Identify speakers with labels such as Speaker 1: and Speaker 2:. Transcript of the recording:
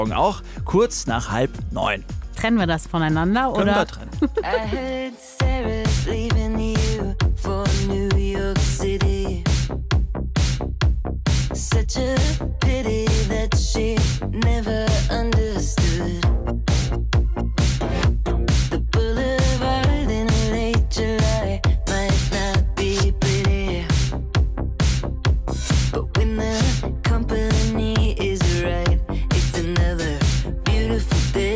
Speaker 1: Morgen auch kurz nach 8:30.
Speaker 2: Trennen wir das voneinander,
Speaker 1: Können
Speaker 2: oder?
Speaker 1: wir trennen.
Speaker 3: I heard Sarah's leaving you for New York City. Such a pity that she never understood. The boulevard in late July might not be pretty, but when the company is right, it's another beautiful day.